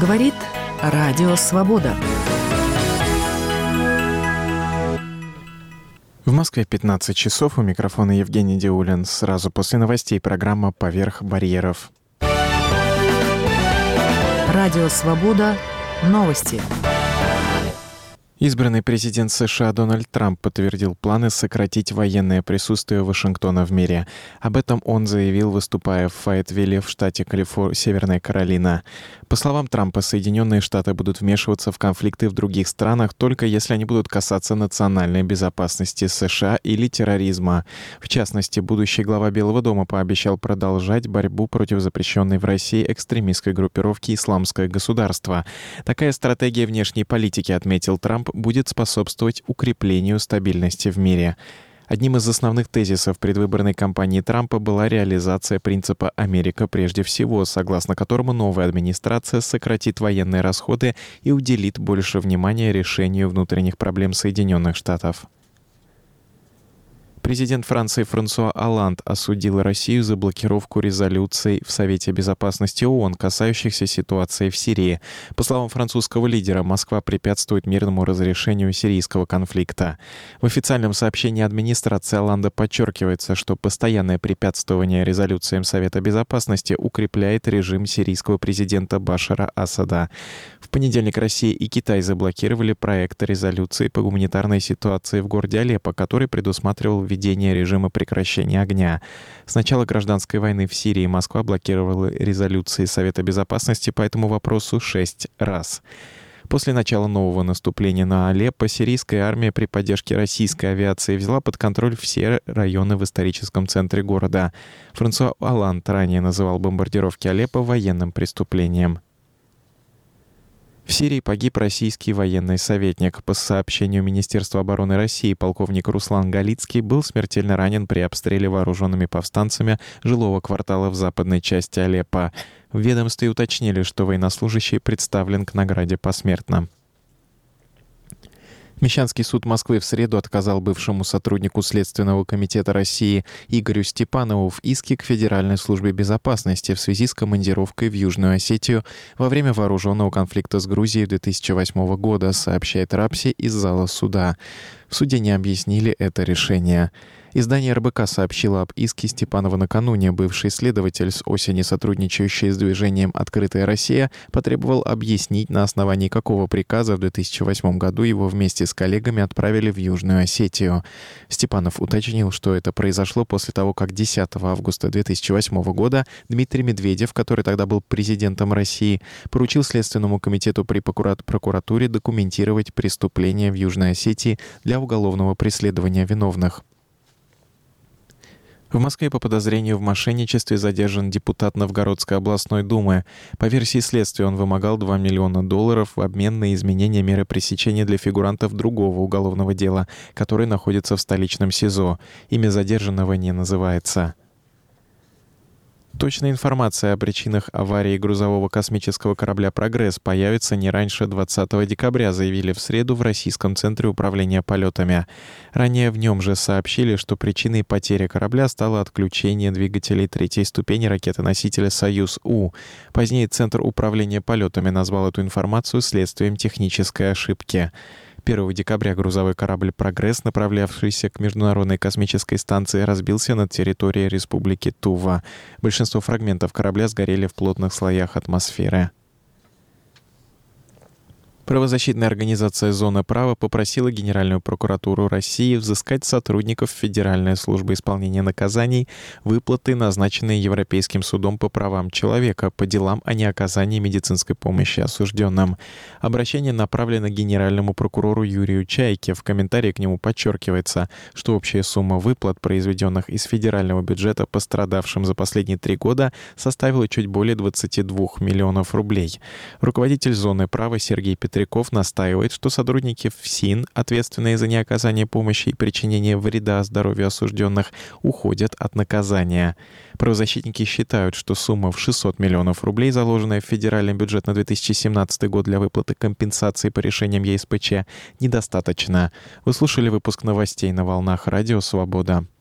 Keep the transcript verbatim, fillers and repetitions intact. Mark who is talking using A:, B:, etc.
A: Говорит Радио Свобода.
B: В Москве пятнадцать часов. У микрофона Евгений Диулин. Сразу после новостей программа «Поверх барьеров».
A: Радио Свобода. Новости.
B: Избранный президент США Дональд Трамп подтвердил планы сократить военное присутствие Вашингтона в мире. Об этом он заявил, выступая в Файетвилле в штате Калифор... Северная Каролина. По словам Трампа, Соединенные Штаты будут вмешиваться в конфликты в других странах только если они будут касаться национальной безопасности США или терроризма. В частности, будущий глава Белого дома пообещал продолжать борьбу против запрещенной в России экстремистской группировки «Исламское государство». Такая стратегия внешней политики, отметил Трамп, будет способствовать укреплению стабильности в мире. Одним из основных тезисов предвыборной кампании Трампа была реализация принципа «Америка прежде всего», согласно которому новая администрация сократит военные расходы и уделит больше внимания решению внутренних проблем Соединенных Штатов. Президент Франции Франсуа Олланд осудил Россию за блокировку резолюций в Совете Безопасности ООН, касающихся ситуации в Сирии. По словам французского лидера, Москва препятствует мирному разрешению сирийского конфликта. В официальном сообщении администрации Олланда подчеркивается, что постоянное препятствование резолюциям Совета Безопасности укрепляет режим сирийского президента Башара Асада. В понедельник Россия и Китай заблокировали проект резолюции по гуманитарной ситуации в городе Алеппо, который предусматривал введение режима прекращения огня. С начала гражданской войны в Сирии Москва блокировала резолюции Совета Безопасности по этому вопросу шесть раз. После начала нового наступления на Алеппо сирийская армия при поддержке российской авиации взяла под контроль все районы в историческом центре города. Франсуа Олланд ранее называл бомбардировки Алеппо военным преступлением. В Сирии погиб российский военный советник. По сообщению Министерства обороны России, полковник Руслан Галицкий был смертельно ранен при обстреле вооруженными повстанцами жилого квартала в западной части Алеппо. В ведомстве уточнили, что военнослужащий представлен к награде посмертно. Мещанский суд Москвы в среду отказал бывшему сотруднику Следственного комитета России Игорю Степанову в иске к Федеральной службе безопасности в связи с командировкой в Южную Осетию во время вооруженного конфликта с Грузией две тысячи восьмого года, сообщает Рапси из зала суда. В суде не объяснили это решение. Издание эр бэ ка сообщило об иске Степанова накануне. Бывший следователь, с осени сотрудничающий с движением «Открытая Россия», потребовал объяснить, на основании какого приказа в две тысячи восьмом году его вместе с коллегами отправили в Южную Осетию. Степанов уточнил, что это произошло после того, как десятого августа две тысячи восьмого года Дмитрий Медведев, который тогда был президентом России, поручил Следственному комитету при прокуратуре документировать преступления в Южной Осетии для уголовного преследования виновных. В Москве по подозрению в мошенничестве задержан депутат Новгородской областной думы. По версии следствия, он вымогал два миллиона долларов в обмен на изменение меры пресечения для фигурантов другого уголовного дела, которое находится в столичном СИЗО. Имя задержанного не называется. Точная информация о причинах аварии грузового космического корабля «Прогресс» появится не раньше двадцатого декабря, заявили в среду в Российском центре управления полетами. Ранее в нем же сообщили, что причиной потери корабля стало отключение двигателей третьей ступени ракеты-носителя «Союз-У». Позднее Центр управления полетами назвал эту информацию следствием технической ошибки. первого декабря грузовой корабль «Прогресс», направлявшийся к Международной космической станции, разбился над территорией Республики Тува. Большинство фрагментов корабля сгорели в плотных слоях атмосферы. Правозащитная организация «Зона права» попросила Генеральную прокуратуру России взыскать с сотрудников Федеральной службы исполнения наказаний выплаты, назначенные Европейским судом по правам человека по делам о неоказании медицинской помощи осужденным. Обращение направлено Генеральному прокурору Юрию Чайке. В комментарии к нему подчеркивается, что общая сумма выплат, произведенных из федерального бюджета пострадавшим за последние три года, составила чуть более двадцати двух миллионов рублей. Руководитель «Зоны права» Сергей Петров Петряков настаивает, что сотрудники ФСИН, ответственные за неоказание помощи и причинение вреда здоровью осужденных, уходят от наказания. Правозащитники считают, что сумма в шестьсот миллионов рублей, заложенная в федеральный бюджет на две тысячи семнадцатый год для выплаты компенсации по решениям Е С П Ч, недостаточна. Вы слушали выпуск новостей на волнах Радио Свобода.